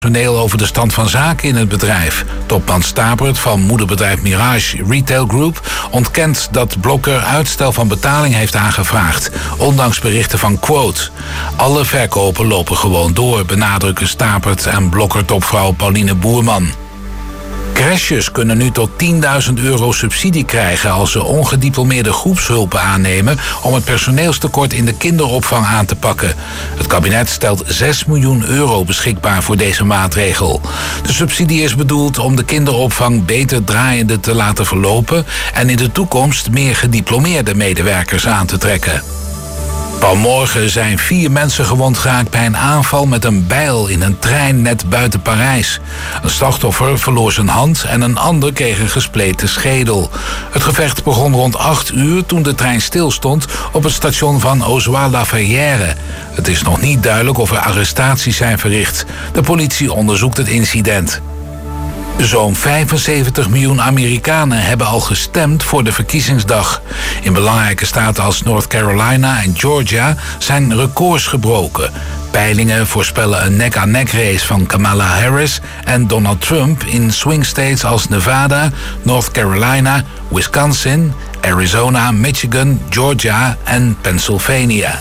personeel over de stand van zaken in het bedrijf. Topman Stabert van moederbedrijf Mirage Retail Group ontkent dat Blokker uitstel van betaling heeft aangevraagd, ondanks berichten van Quote. Alle verkopen lopen gewoon door, benadrukken Stabert en Blokker-topvrouw Pauline Boerman. Crèches kunnen nu tot €10.000 subsidie krijgen als ze ongediplomeerde groepshulpen aannemen om het personeelstekort in de kinderopvang aan te pakken. Het kabinet stelt €6 miljoen beschikbaar voor deze maatregel. De subsidie is bedoeld om de kinderopvang beter draaiende te laten verlopen en in de toekomst meer gediplomeerde medewerkers aan te trekken. Vanmorgen zijn 4 mensen gewond geraakt bij een aanval met een bijl in een trein net buiten Parijs. Een slachtoffer verloor zijn hand en een ander kreeg een gespleten schedel. Het gevecht begon rond 8 uur toen de trein stilstond op het station van Auzois-la-Ferrière. Het is nog niet duidelijk of er arrestaties zijn verricht. De politie onderzoekt het incident. Zo'n 75 miljoen Amerikanen hebben al gestemd voor de verkiezingsdag. In belangrijke staten als North Carolina en Georgia zijn records gebroken. Peilingen voorspellen een nek-aan-nek race van Kamala Harris en Donald Trump in swing states als Nevada, North Carolina, Wisconsin, Arizona, Michigan, Georgia en Pennsylvania.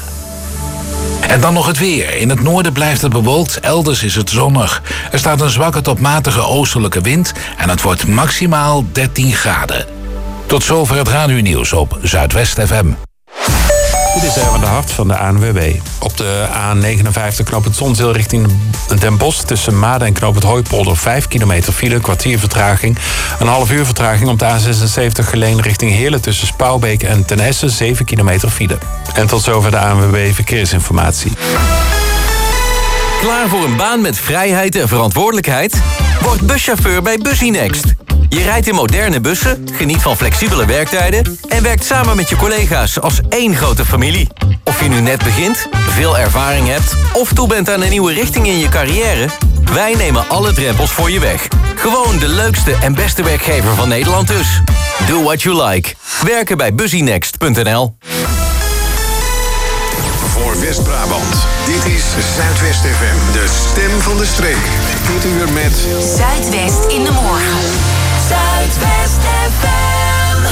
En dan nog het weer. In het noorden blijft het bewolkt, elders is het zonnig. Er staat een zwakke tot matige oostelijke wind en het wordt maximaal 13 graden. Tot zover het radionieuws op Zuidwest FM. Dit is Erwin de Hart van de ANWB. Op de A59 knooppunt Zonzeel richting Den Bosch tussen Maden en knooppunt Hooipolder 5 kilometer file, een kwartier vertraging. Een half uur vertraging op de A76 Geleen richting Heerlen tussen Spouwbeek en Ten Essen 7 kilometer file. En tot zover de ANWB Verkeersinformatie. Klaar voor een baan met vrijheid en verantwoordelijkheid? Word buschauffeur bij Busynext. Je rijdt in moderne bussen, geniet van flexibele werktijden en werkt samen met je collega's als één grote familie. Of je nu net begint, veel ervaring hebt of toe bent aan een nieuwe richting in je carrière, wij nemen alle drempels voor je weg. Gewoon de leukste en beste werkgever van Nederland dus. Do what you like. Werken bij busynext.nl. Voor West-Brabant. Dit is Zuidwest FM, de stem van de streek. Dit uur met Zuidwest in de morgen. Zuidwest FM.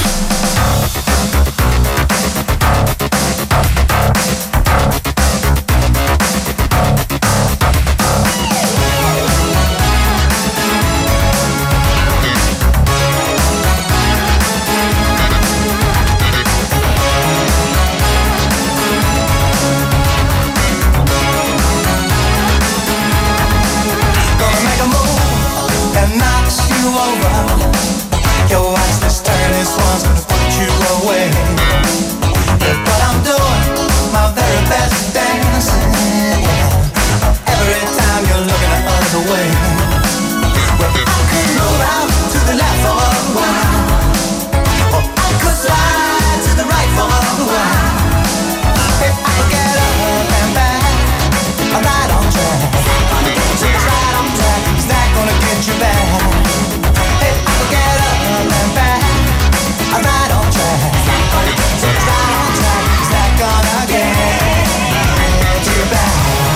Gonna make a move that knocks you over. Your watch this turn, this one's gonna put you away. Yeah, but I'm doing my very best dancing. Every time you're looking the other way. Well, I could move out to the left for a while, or I could slide to the right for a while. If I could get up and back, I'm right on track. So it's right on track, is that gonna get you back? If I could get up and back, I'm right on track. So it's right on track, is that gonna get you back?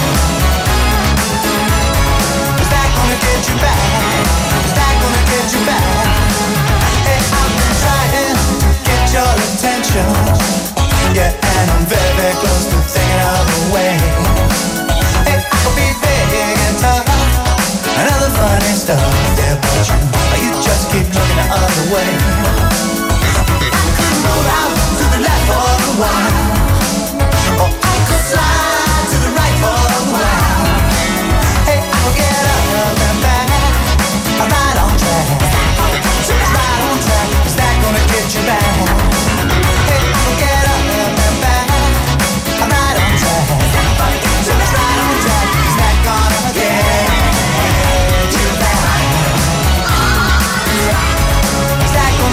Is that gonna get you back? Is that gonna get you back? Hey, I've been trying to get your attention, yeah, and I'm very, very close to thinking of a way. Hey, I could be big and tough and other funny stuff, yeah, but you just keep looking the other way. I could move out to the left for a while, or I could slide to the right for a while. Hey, I could get up and back, I'm right on track. So it's right on track, is that gonna get you back? Hey, I could get up and back, I'm right on track. So it's right on track, is that gonna get you back? Is that gonna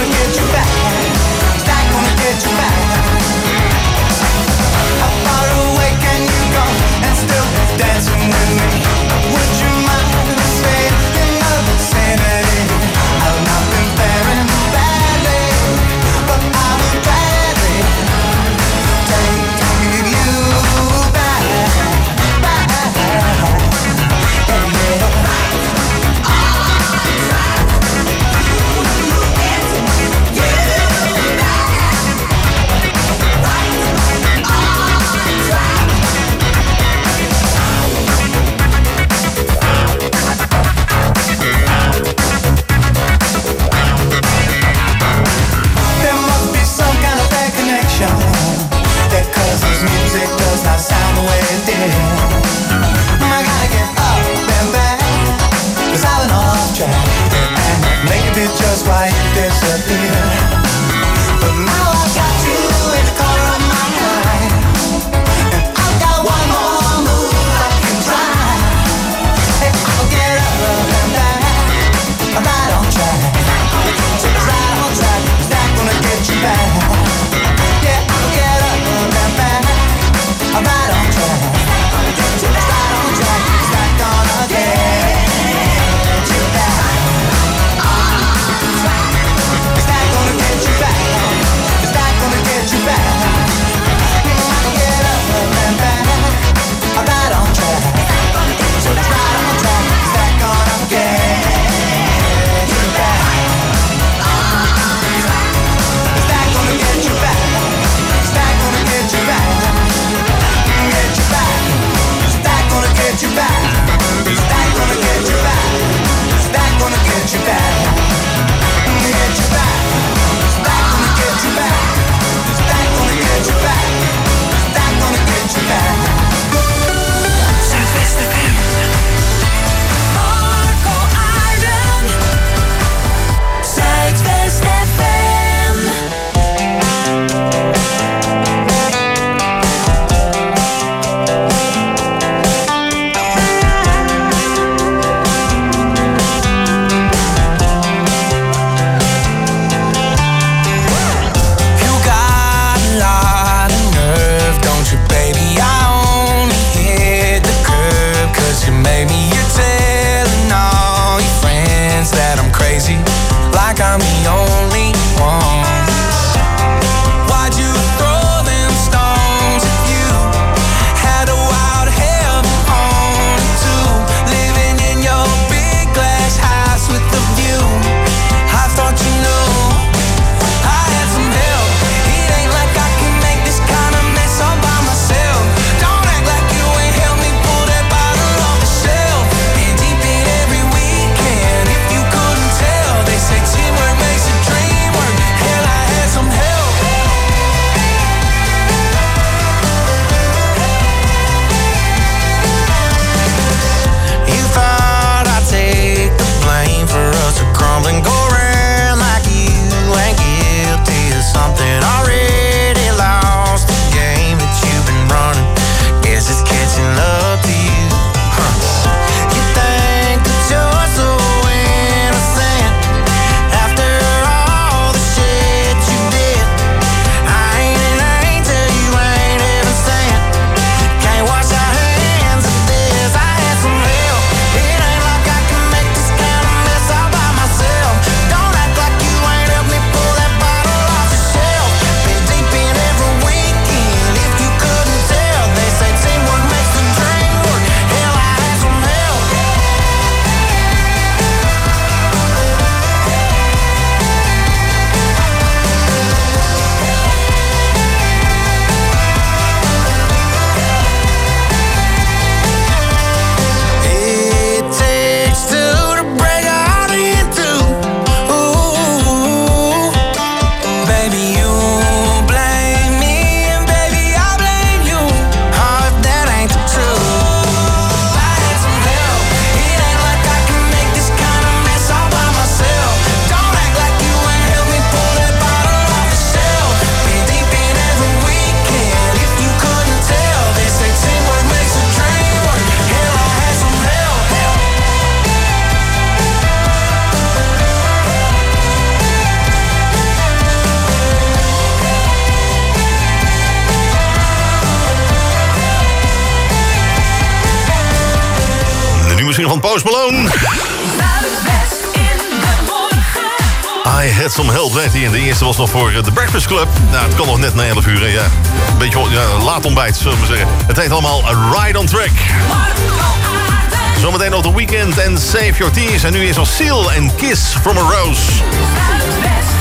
nieuwsbrief van Post Malone. Zuidwest in de morgen. I Had Some Help, weet hij. En de eerste was nog voor The Breakfast Club. Nou, het kan nog net na 11 uur. Hè. Ja. Een beetje laat ontbijt, zullen we zeggen. Het heet allemaal A Ride on Track. Zometeen nog The Weeknd en Save Your Tears. En nu is al Seal en Kiss from a Rose. Zuidwest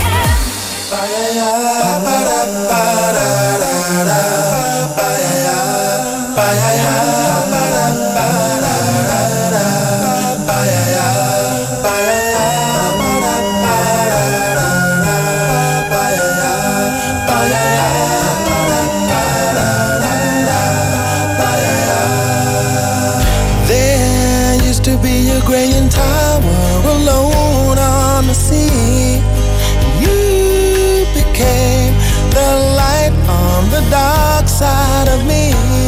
There used to be a graying tower alone on the sea. You became the light on the dark side of me.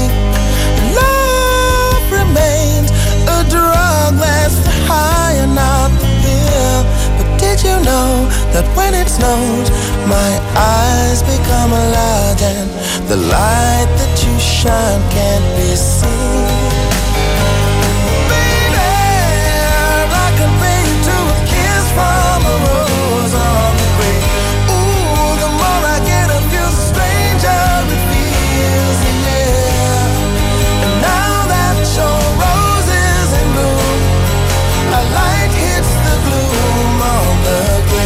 Love remains a drug that's the high and not the pill. But did you know that when it snows, my eyes become large and the light that you shine can't be seen? From a rose on the grave. Ooh, the more I get of you, the stranger it feels, yeah. And now that your rose is in bloom, a light hits the gloom on the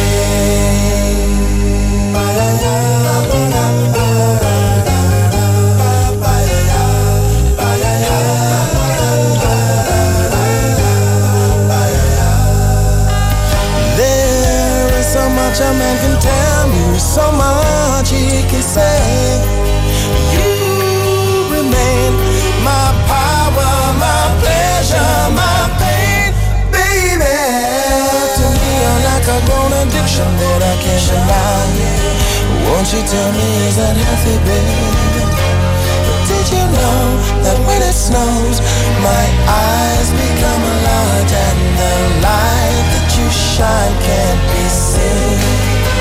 a man can tell you so much he can say. You remain my power, my pleasure, my pain, baby. To me you're like a grown addiction that I can't deny. Won't you tell me, is that healthy, baby? But did you know that when it snows, my eyes become large and the light that you shine can't be seen?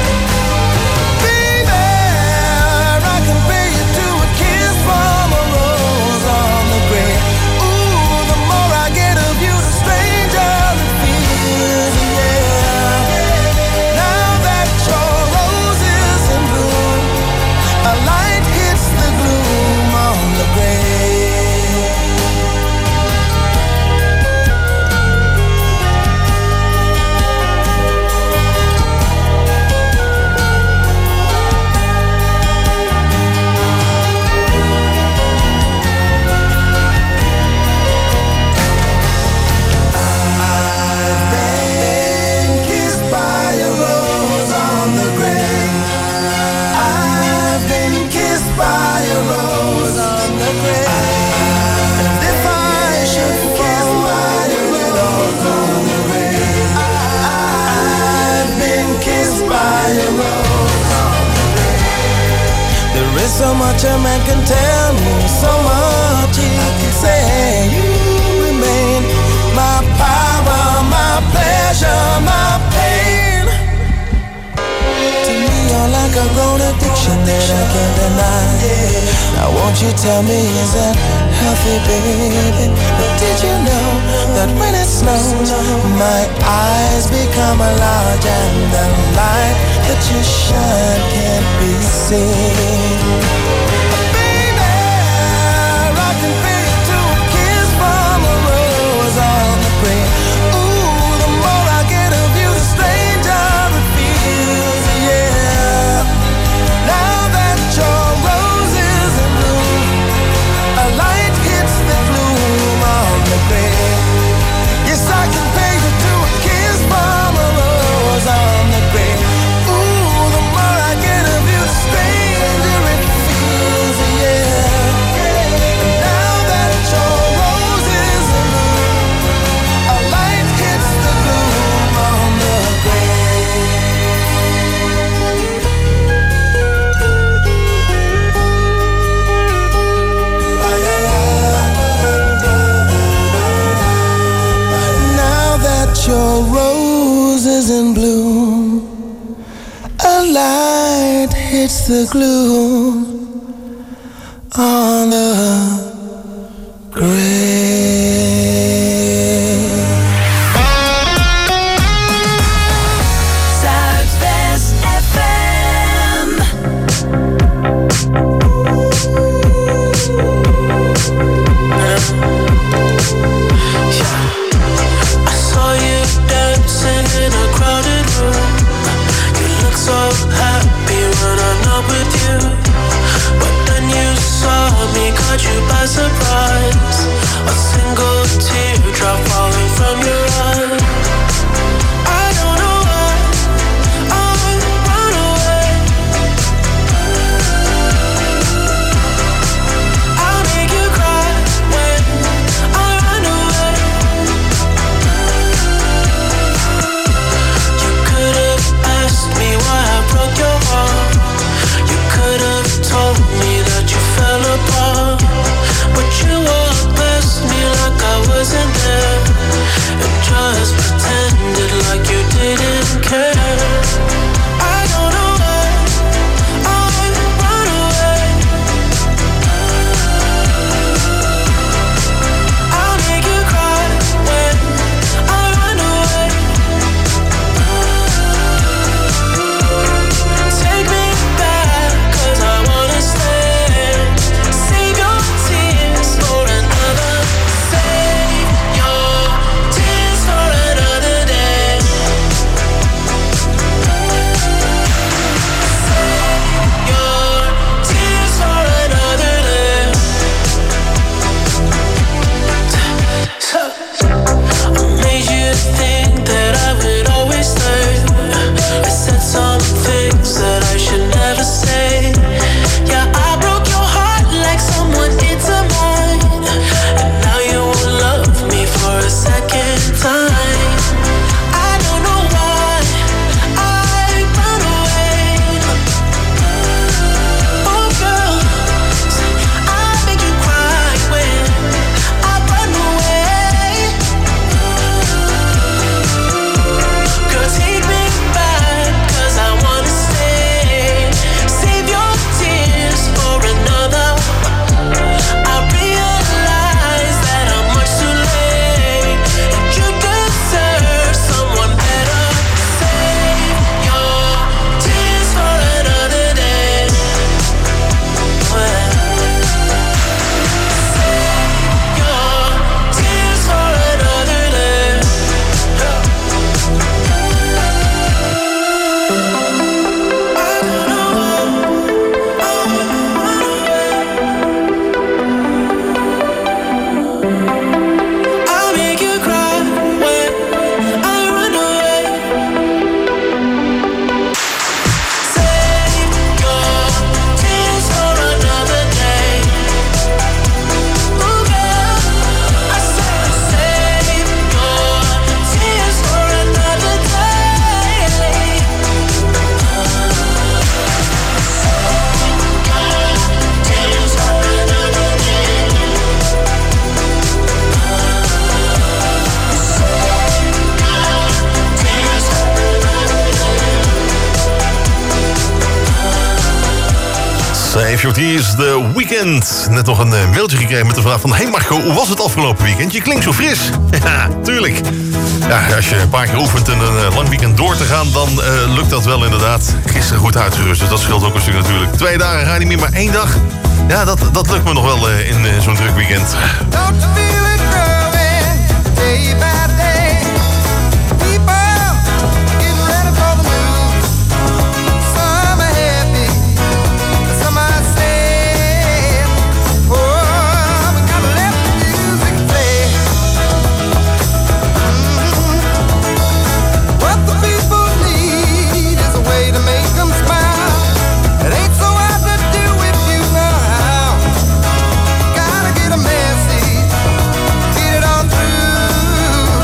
So much a man can tell me, so much he can say. You remain my power, my pleasure, my pain. To me you're like a grown addiction that I can't deny. Now won't you tell me, is that healthy, baby? But did you know that when it snows, my eyes become large and the light that you shine can't be seen? Your rose is in bloom, a light hits the gloom on the grave. Short, hier is The Weeknd. Net nog een mailtje gekregen met de vraag van... Hey Marco, hoe was het afgelopen weekend? Je klinkt zo fris. Ja, tuurlijk. Ja, als je een paar keer oefent en een lang weekend door te gaan... dan lukt dat wel inderdaad. Gisteren goed uitgerust, dus dat scheelt ook een stuk natuurlijk. 2 dagen ga je niet meer, maar 1 dag. Ja, dat lukt me nog wel in zo'n druk weekend. Don't you feel it growing day by day? People getting ready for the move. Some are happy, some are sad. Oh, we gotta let the music play. What the people need is a way to make them smile. It ain't so hard to do if you know how. Gotta get a message, get it on through.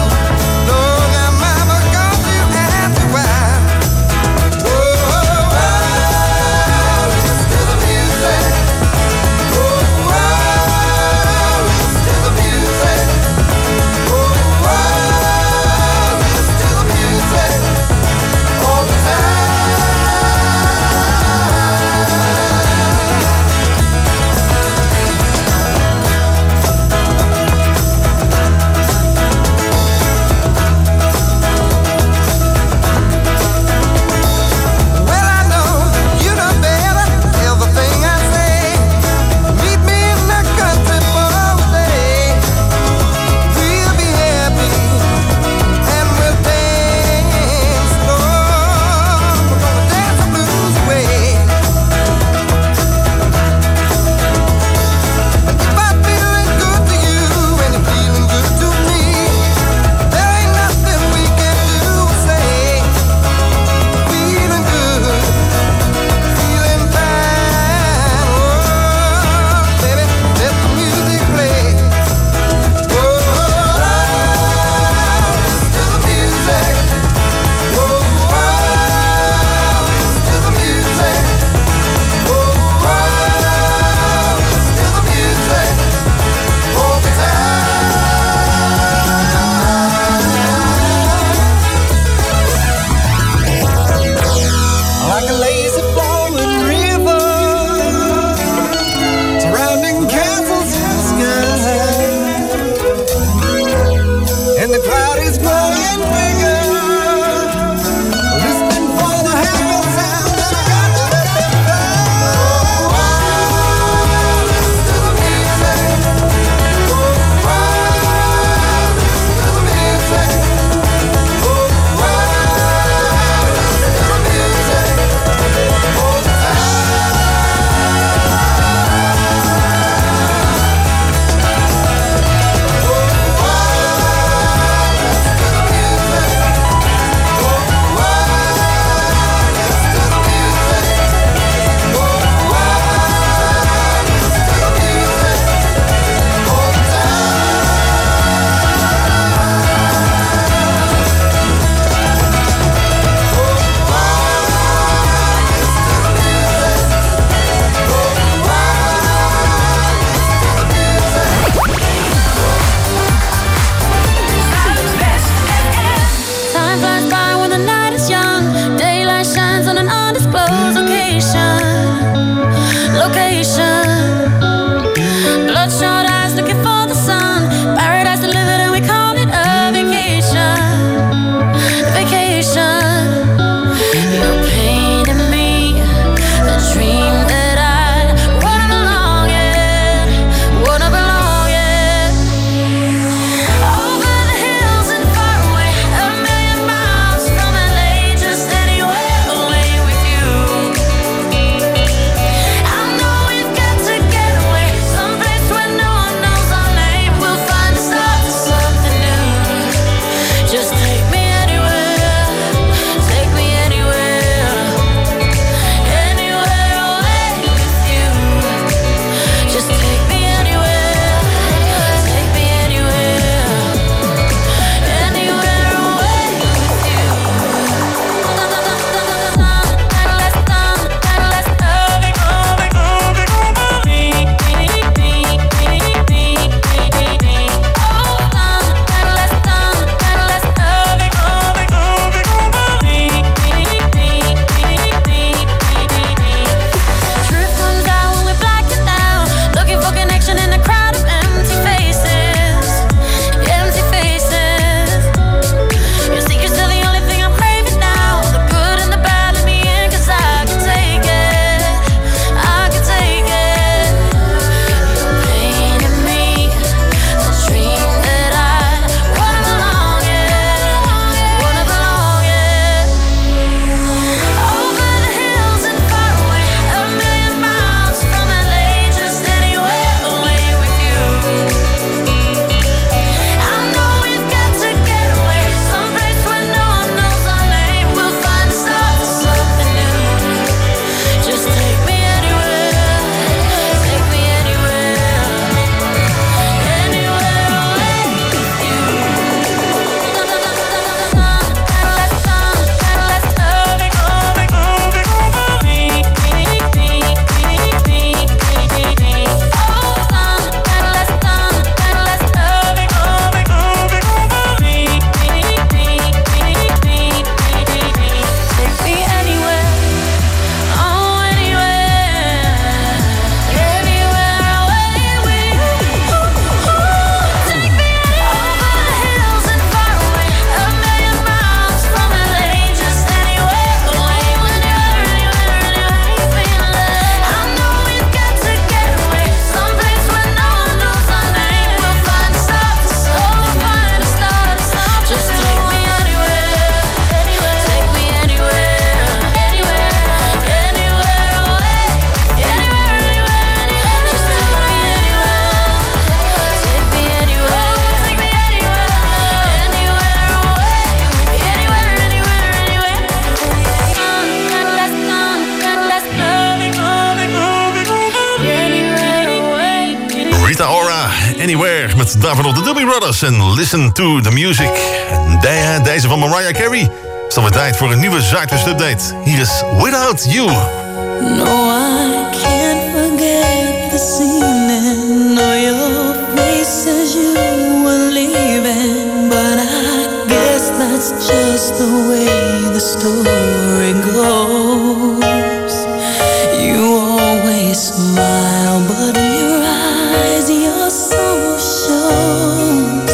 Daarvan nog de Doobie Brothers en Listen to the Music. En deze van Mariah Carey. Is dan weer tijd voor een nieuwe Zuidwest update. Hier is Without You. No, I can't forget this evening. No, your face as you were leaving. But I guess that's just the way the story goes. You always smile, but in your eyes your sorrow shows.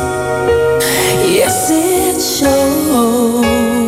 Yes, it shows.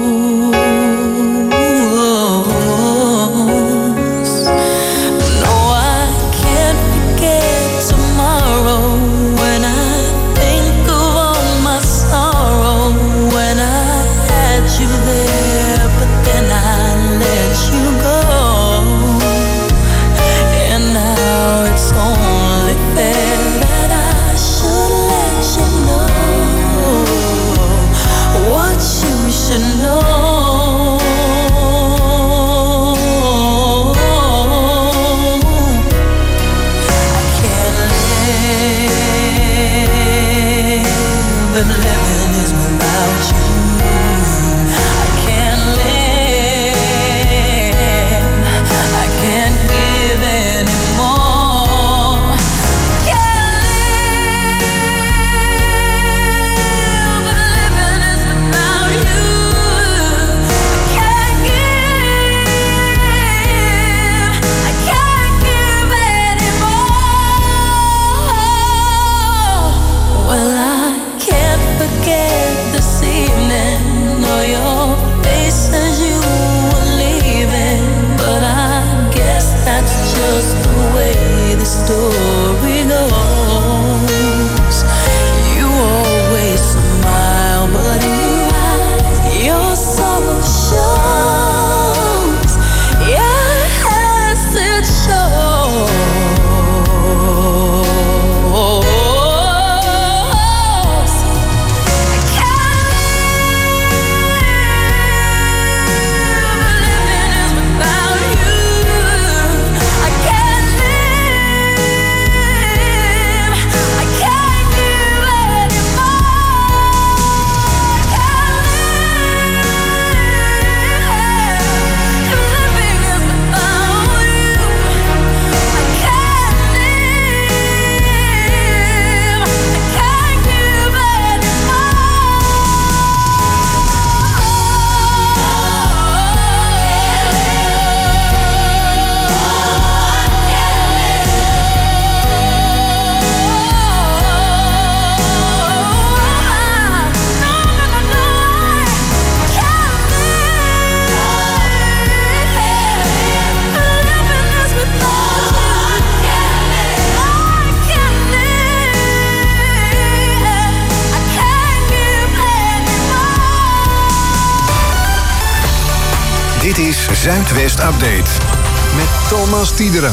Dit is Zuidwest Update met Thomas Tiederen.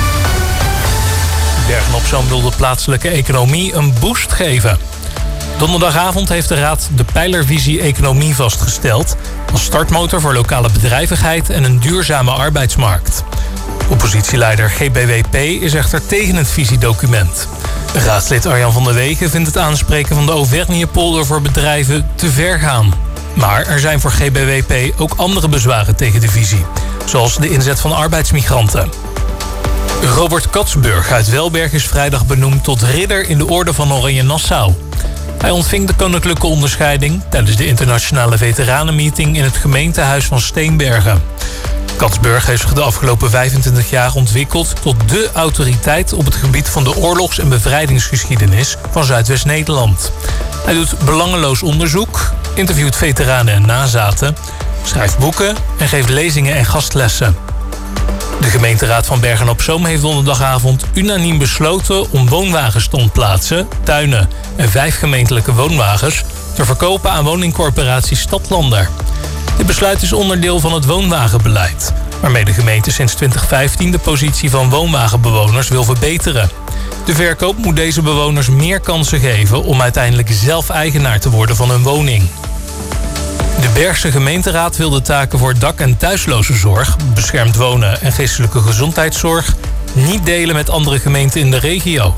Bergen-op-Zoom wil de plaatselijke economie een boost geven. Donderdagavond heeft de Raad de pijlervisie Economie vastgesteld als startmotor voor lokale bedrijvigheid en een duurzame arbeidsmarkt. Oppositieleider GBWP is echter tegen het visiedocument. Raadslid Arjan van der Wegen vindt het aanspreken van de Auvergne-polder voor bedrijven te ver gaan. Maar er zijn voor GBWP ook andere bezwaren tegen de visie, zoals de inzet van arbeidsmigranten. Robert Katsburg uit Welberg is vrijdag benoemd tot ridder in de orde van Oranje-Nassau. Hij ontving de koninklijke onderscheiding tijdens de internationale veteranenmeeting in het gemeentehuis van Steenbergen. Katsburg heeft zich de afgelopen 25 jaar ontwikkeld tot dé autoriteit op het gebied van de oorlogs- en bevrijdingsgeschiedenis van Zuidwest-Nederland. Hij doet belangeloos onderzoek, interviewt veteranen en nazaten, schrijft boeken en geeft lezingen en gastlessen. De gemeenteraad van Bergen-op-Zoom heeft donderdagavond unaniem besloten om woonwagens te ontplaatsen, tuinen en 5 gemeentelijke woonwagens te verkopen aan woningcorporatie Stadlander. Dit besluit is onderdeel van het woonwagenbeleid, waarmee de gemeente sinds 2015 de positie van woonwagenbewoners wil verbeteren. De verkoop moet deze bewoners meer kansen geven om uiteindelijk zelf eigenaar te worden van hun woning. De Bergse gemeenteraad wil de taken voor dak- en thuislozenzorg, beschermd wonen en geestelijke gezondheidszorg niet delen met andere gemeenten in de regio.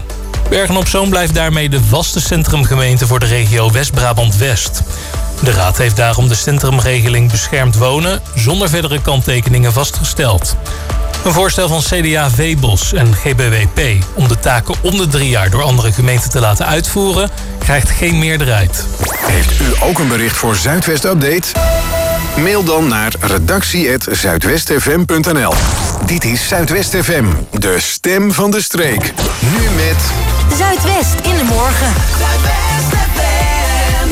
Bergen-op-Zoom blijft daarmee de vaste centrumgemeente voor de regio West-Brabant-West. De Raad heeft daarom de centrumregeling beschermd wonen zonder verdere kanttekeningen vastgesteld. Een voorstel van CDA Veebos en GBWP om de taken om de 3 jaar door andere gemeenten te laten uitvoeren krijgt geen meerderheid. Heeft u ook een bericht voor Zuidwest Update? Mail dan naar redactie@zuidwestfm.nl. Dit is Zuidwest FM, de stem van de streek. Nu met Zuidwest in de morgen. Zuidwest FM.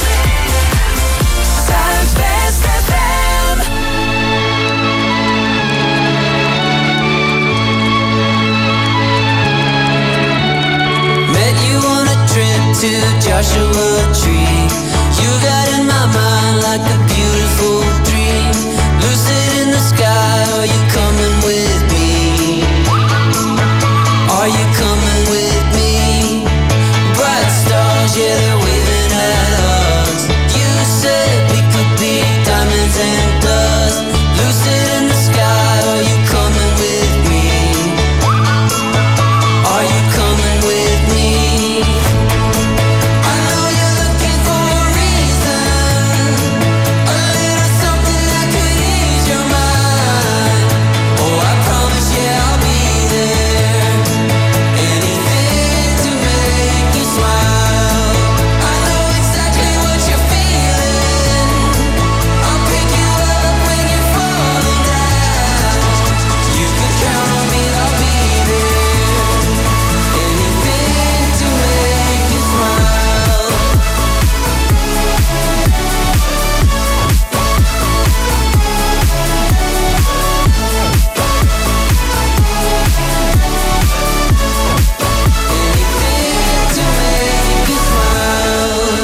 Zuidwest FM. Met you on a trip to Joshua Tree. You got in my mind like a beautiful dream. Lucid in the sky, are you coming with me? Are you coming with me? Bright stars, yeah, they're waving at us. You said we could be diamonds and dust. Lucid in the sky, are you coming with me? Are you coming with me? I know you're looking for a reason, a little something that could ease your mind. Oh, I promise, yeah, I'll be there. Anything to make you smile. I know exactly what you're feeling. I'll pick you up when you're falling down. You can count on me, I'll be there. Anything to make you smile. Anything to make you smile.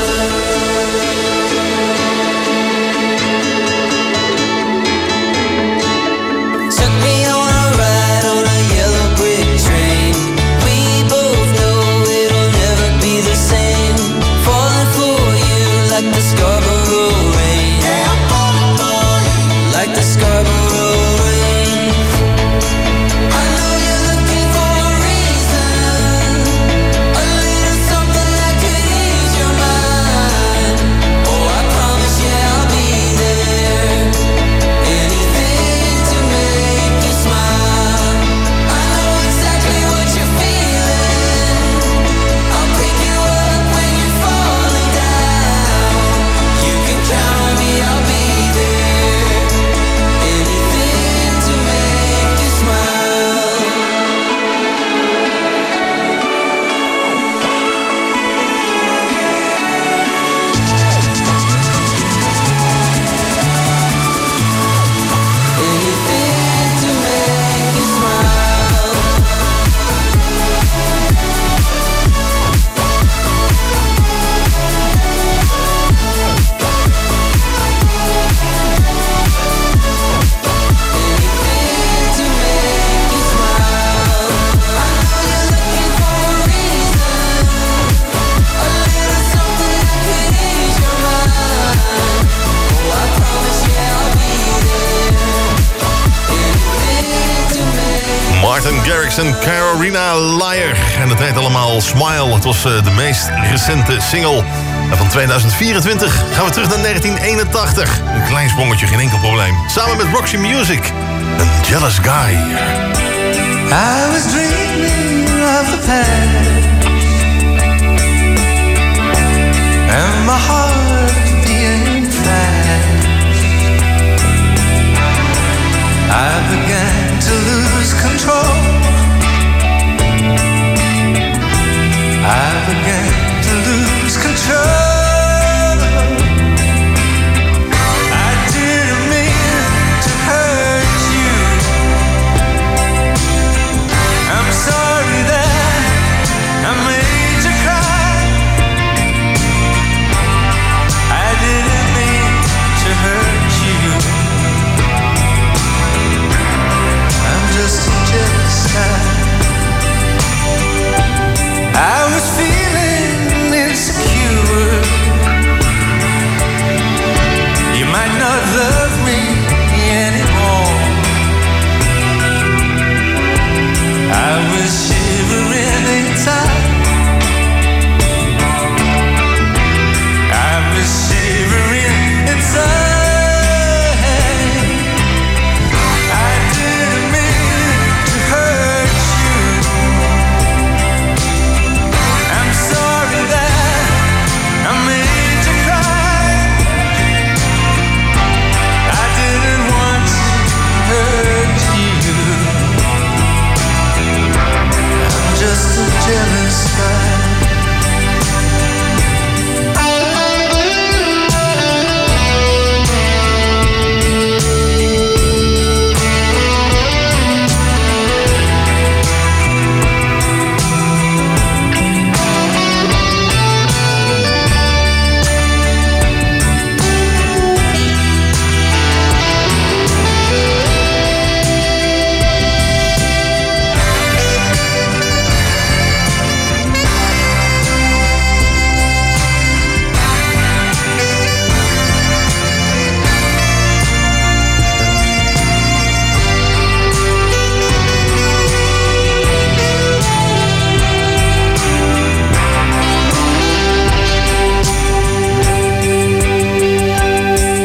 Took me on a ride on a yellow brick train. We both know it'll never be the same. Falling for you like the Scarborough rain. Yeah, I'm falling for you like the Scarborough rain. I know you're looking for a reason, a little something that could ease your mind. Oh, I promise, yeah, I'll be there. Anything to make you smile. I know exactly what you're feeling. I'll pick you up when you're falling down. You can count on me, I'll be there. Anything to make you smile. Anything to make you smile. Anything to make you smile. I know you're looking for a reason, a little something that could ease your mind. Oh, I promise, yeah, I'll be there. Anything to make. Martin Garrix en Carolina Liar. En het heet allemaal Smile. Het was de meest recente single. En van 2024 gaan we terug naar 1981. Een klein sprongetje, geen enkel probleem. Samen met Roxy Music. Een Jealous Guy. I was dreaming of the past, and my heart being fast. I began to lose control. I began to lose control. I didn't mean to hurt you. I'm sorry that I made you cry. I didn't mean to hurt you. I'm just a jealous guy. I was feeling insecure. You might not love me anymore. I was shivering inside.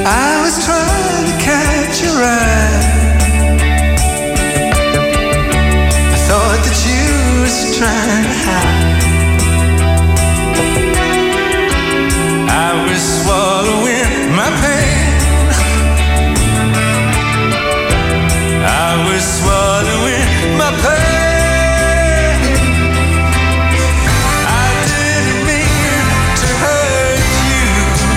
I was trying to catch your eye. I thought that you was trying to hide. I was swallowing my pain. I was swallowing my pain. I didn't mean to hurt you.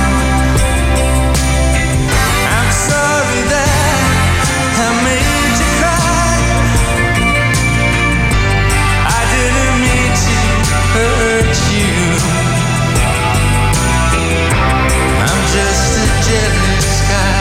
I'm sorry that I made you cry. I didn't mean to hurt you. I'm just a jealous guy.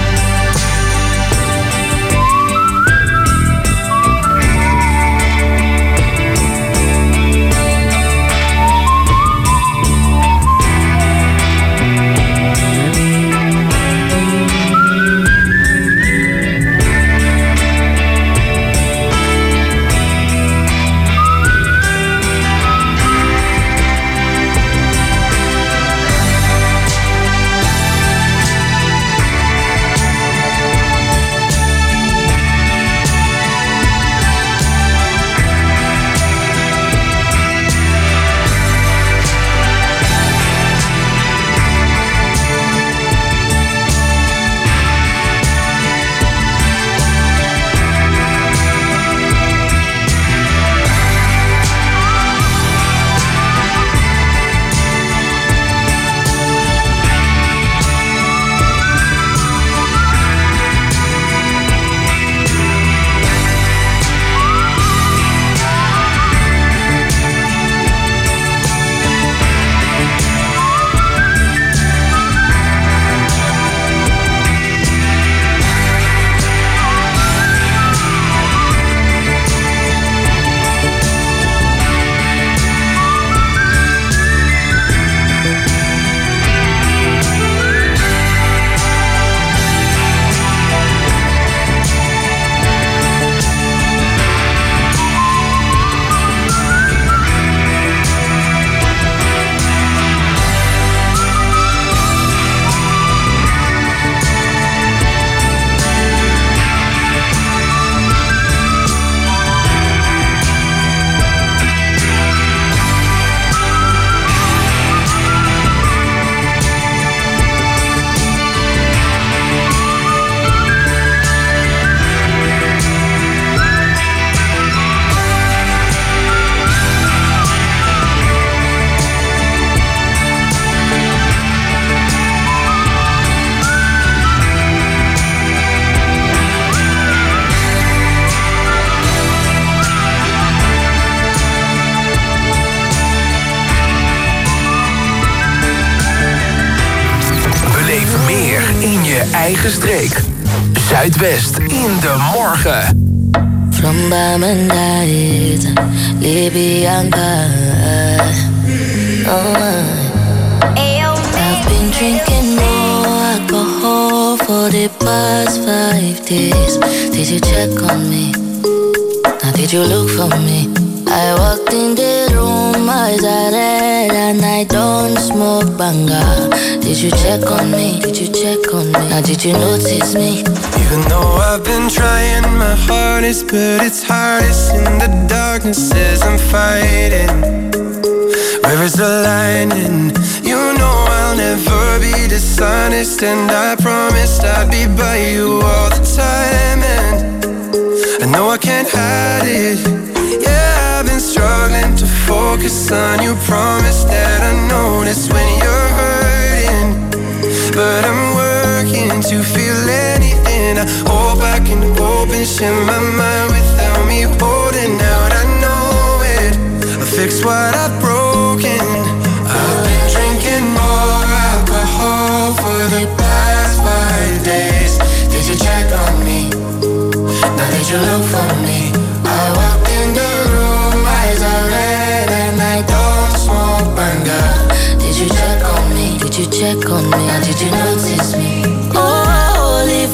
Eigen streek. Zuidwest in de morgen. From Bamandait, Libyanka. I've been drinking more alcohol for the past 5 days. Did you check on me? Now did you look for me? I walked in the room, eyes are red, and I don't smoke banga. Did you check on me? Did you check on me? Now did you notice me? Even though I've been trying my hardest, but it's hardest in the darkness as I'm fighting. Where is the line? And you know I'll never be dishonest, and I promised I'd be by you all the time. And I know I can't hide it. Yeah, I've been struggling to focus on you. Promise that I notice when you're hurting, but I'm working to feel anything. I hope I can open, share my mind without me holding out. I know it, I'll fix what I've broken. I've been drinking more alcohol for the past 5 days. Did you check on me? Now did you look for me? I walked in the room, eyes are red, and I don't smoke banga. Did you check on me? Did you check on me? Now did you notice me? Oh, Holy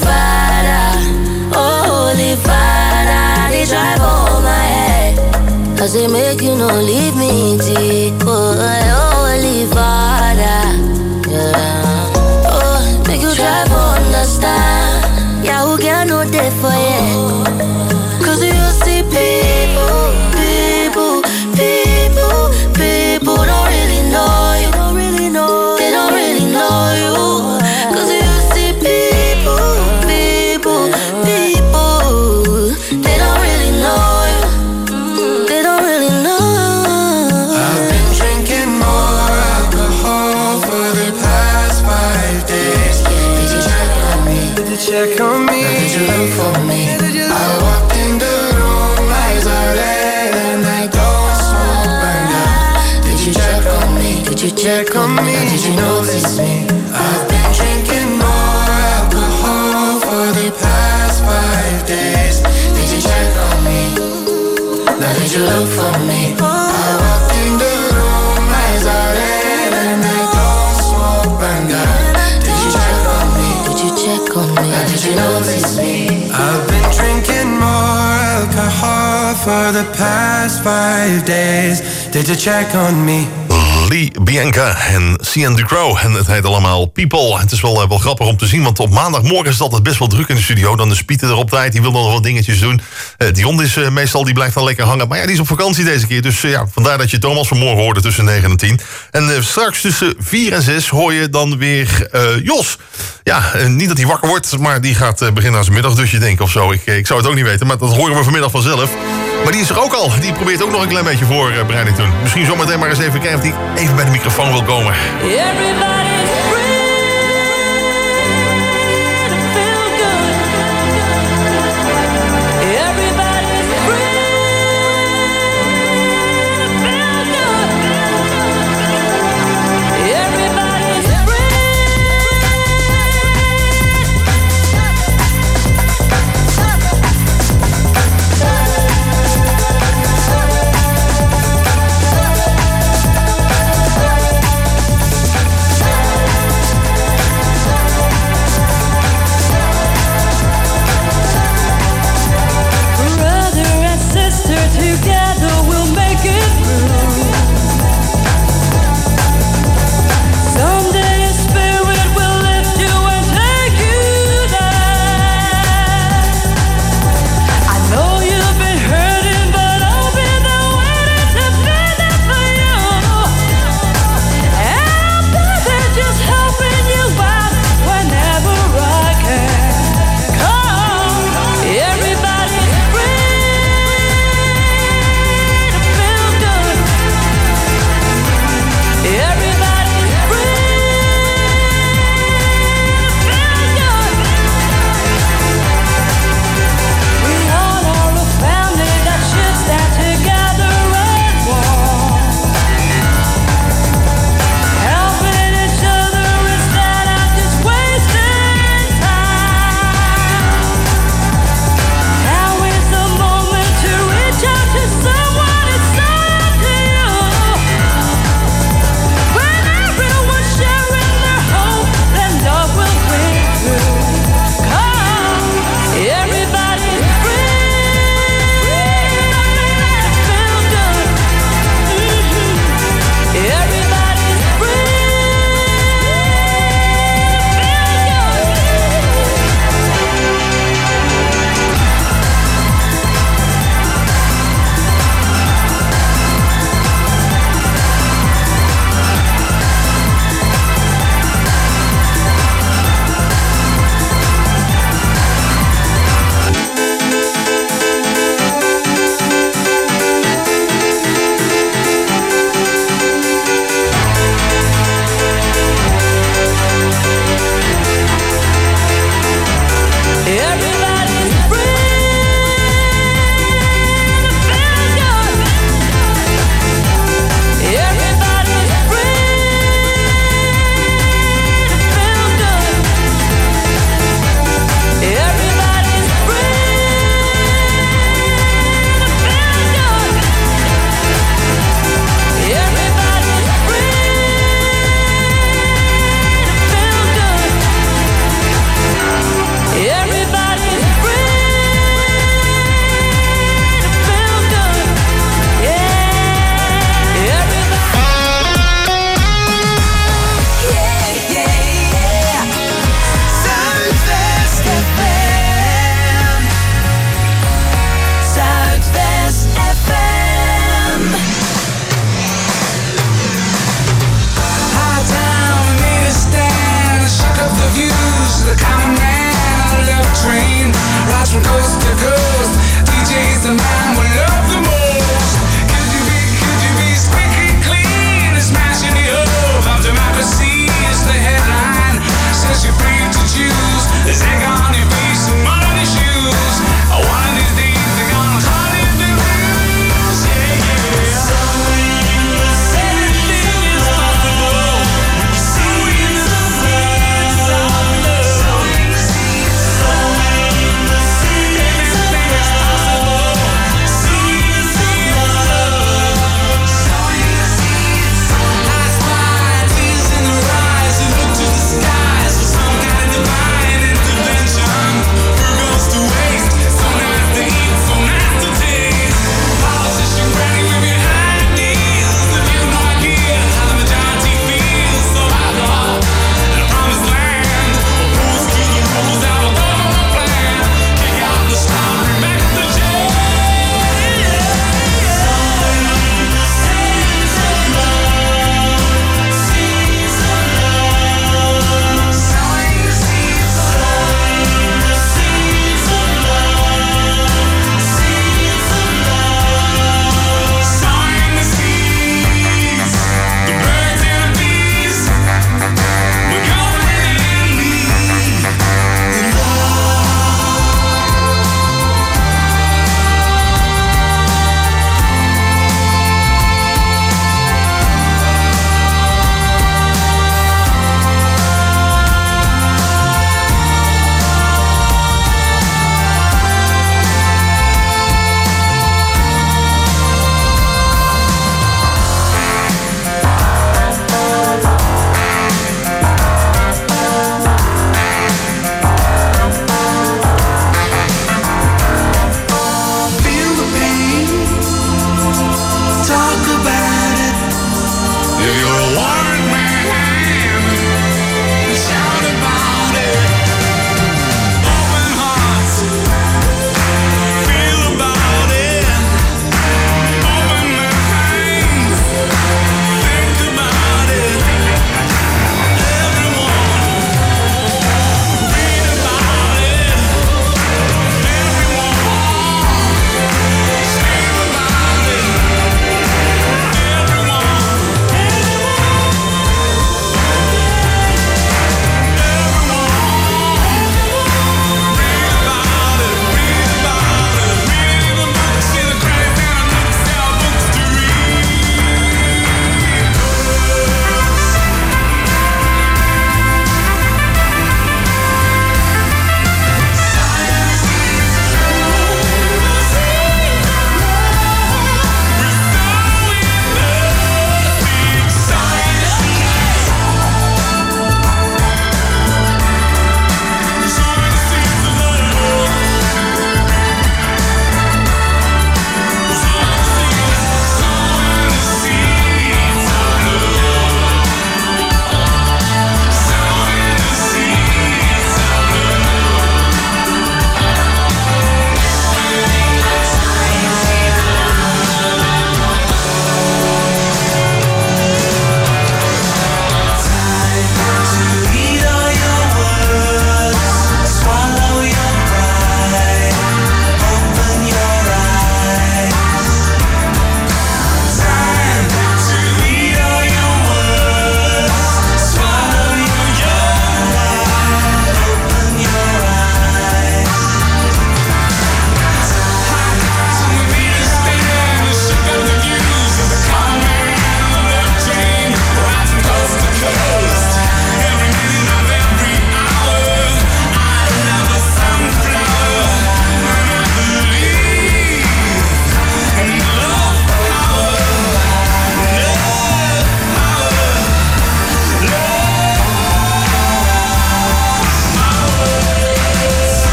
Father, they drive all my head. Cause they make you no leave me deep. Oh, Holy Father, yeah. Oh, make you drive all understand. Yeah, who get no day for you? Cause you see people don't really know you. They don't really know you. Cause you see people, they don't really know you. They don't really know. I've been drinking more alcohol for the past 5 days. Did you check on me? Did you check on me? Or did you look for me? I walked in the room, eyes are red and I don't smoke banga. Did you check on me? Did you check on me? Or did you notice me? I've been drinking more alcohol for the past 5 days. Did you check on me? Now did you look for me? I walked in the room, eyes are red and I don't smoke banga. Did you check on me? Did you check on me? Now did you notice me? I've been drinking more alcohol for the past 5 days. Did you check on me? Lee Bianca en Cian Ducrot. En het heet allemaal People. Het is wel grappig om te zien, want op maandagmorgen is het altijd best wel druk in de studio. Dan is Pieter er op tijd, die wil nog wat dingetjes doen. Dion is meestal, die blijft dan lekker hangen. Maar ja, die is op vakantie deze keer. Dus ja, vandaar dat je Thomas vanmorgen hoorde tussen 9 en 10. En straks tussen 4 en 6 hoor je dan weer Jos. Ja, niet dat hij wakker wordt, maar die gaat beginnen aan zijn middagdutje, denk ik, of zo. Ik zou het ook niet weten, maar dat horen we vanmiddag vanzelf. Maar die is er ook al. Die probeert ook nog een klein beetje voorbereiding te doen. Misschien zometeen maar eens even kijken of die even bij de microfoon wil komen. Everybody's free to feel good. Everybody's free to feel good. Everybody's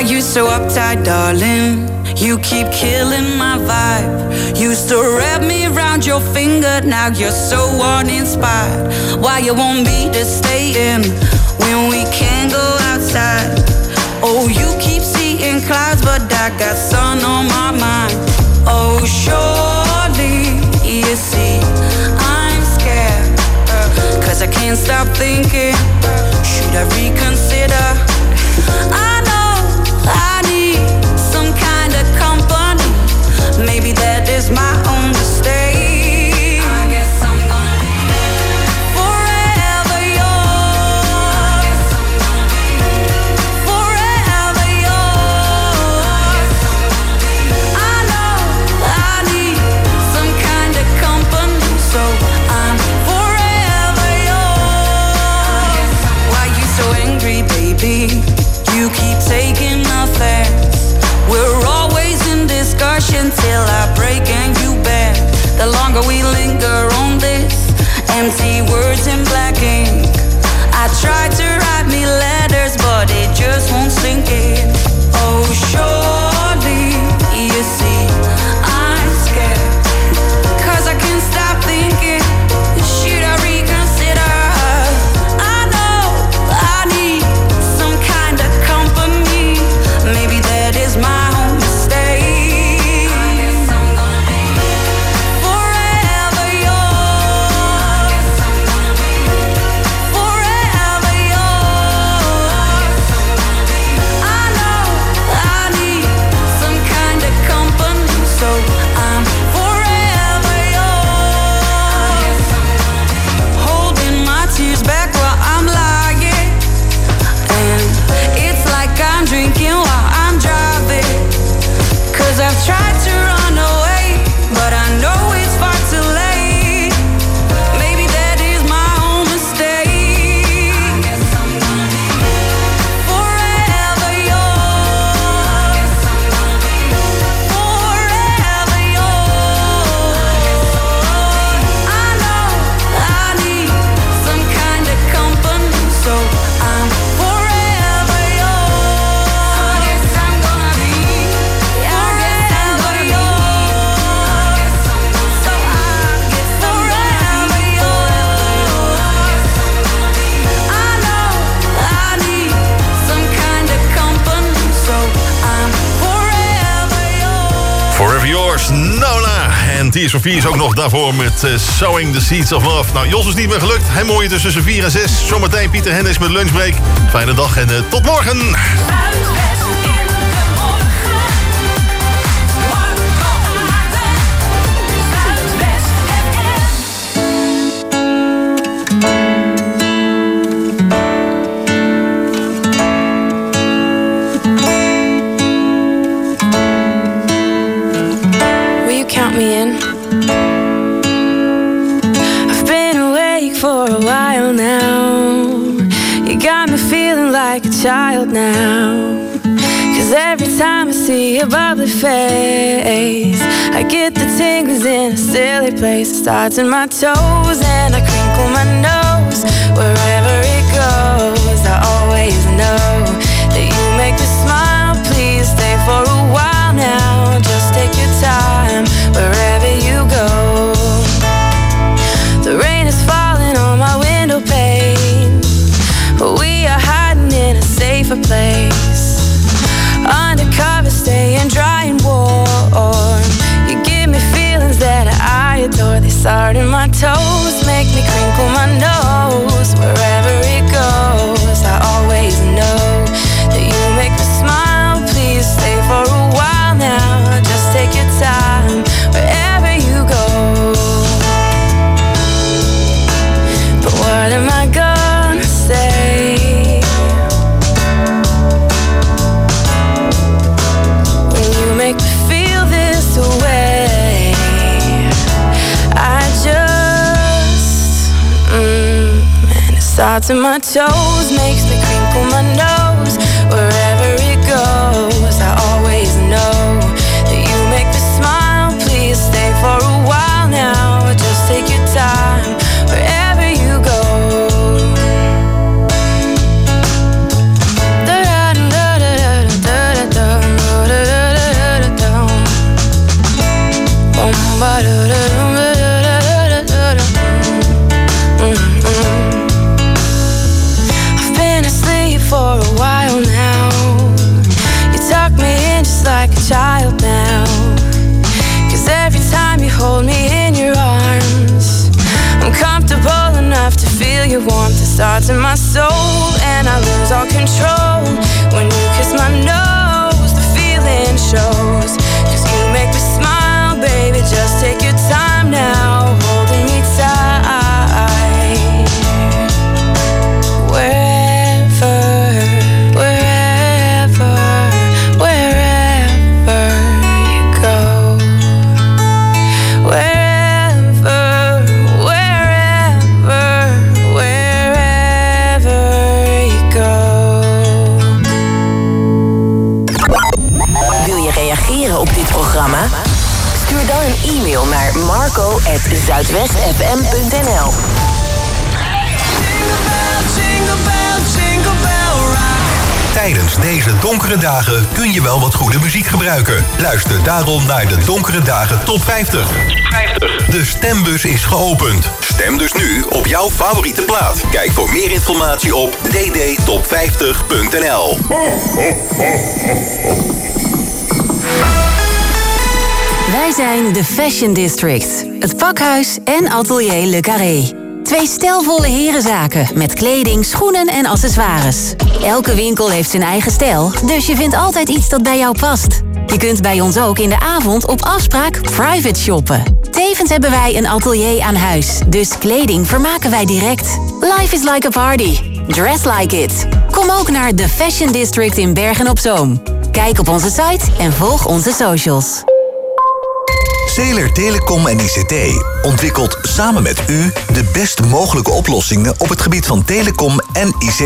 you so uptight, darling? You keep killing my vibe. Used to wrap me around your finger, now you're so uninspired. Why you want me to stay in when we can't go outside? Oh, you keep seeing clouds, but I got sun on my mind. Oh, surely you see I'm scared, 'cause I can't stop thinking, should I reconsider? I know I need some kind of company. Maybe that is my own mistake. I guess I'm gonna be forever yours. Forever yours. I know I need some kind of company, so I'm forever yours. Why you so angry, baby? You keep taking offense. We're always in discussion till I break and you bend. The longer we linger on this empty words in black ink. I try to write me letters, but it just won't sink in. Oh, surely you see I'm scared, 'cause I can't stop thinking, should I reconsider? I know I need some kind of company. Maybe that is my own mistake. I guess I'm gonna be forever yours. Forever yours. I know I need some kind of company, so I'm forever yours. Holding my tears back while I'm lying, and it's like I'm drinking while I'm driving. 'Cause I've tried to run away, but I know it's far too late. Maybe that is my own mistake. I guess I'm gonna be forever yours. Forever yours. I know I need some kind of company, so I'm forever yours. I guess I'm gonna be forever yours. So I guess forever yours. I know I need some kind of company, so I'm forever yours. Forever Yours, Nola. En Tears for Fears ook nog daarvoor met Sowing the Seeds of Love. Nou, Jos is niet meer gelukt. Hij mooie tussen 4 en 6. Zometeen Pieter Hendricks met Lunchbreak. Fijne dag en tot morgen. Will you count me in? I've been awake for a while now. You got me feeling like a child now. 'Cause every time I see your bubbly face, I get the tingles in a silly place. It starts in my toes and I crinkle my nose. Wherever it goes, I always know that you make me smile. Please stay for a while now. Just take your time wherever you go. The rain is falling on my window pane. We are hiding in a safer place. Undercover, staying dry and warm. You give me feelings that I adore. They start in my toes, make me crinkle my nose. Wherever it goes, I always know that you make me smile. Please stay for a while now. Just take your time wherever you go. But what am I gonna say? Make me feel this way. I just and it starts in my toes, makes me crinkle my nose. Wherever it goes, I always know that you make me smile. Please stay for a while now. Just take your time wherever you go. Da da da da da da your warmth that starts in my soul, and I lose all control when you kiss my nose. The feeling shows, 'cause you make me smile, baby. Just take your time now, holding me tight. Wherever, wherever, wherever you go. Wherever, wherever, wherever you go. Wil je reageren op dit programma? Stuur dan een e-mail naar marco@zuidwestfm.nl. Tijdens deze donkere dagen kun je wel wat goede muziek gebruiken. Luister daarom naar de Donkere Dagen Top 50. De stembus is geopend. Stem dus nu op jouw favoriete plaat. Kijk voor meer informatie op ddtop50.nl. Wij zijn de Fashion District, het pakhuis en atelier Le Carré. 2 stijlvolle herenzaken met kleding, schoenen en accessoires. Elke winkel heeft zijn eigen stijl, dus je vindt altijd iets dat bij jou past. Je kunt bij ons ook in de avond op afspraak private shoppen. Tevens hebben wij een atelier aan huis, dus kleding vermaken wij direct. Life is like a party. Dress like it. Kom ook naar de Fashion District in Bergen-op-Zoom. Kijk op onze site en volg onze socials. Zeeler Telecom en ICT ontwikkelt samen met u de best mogelijke oplossingen op het gebied van telecom en ICT.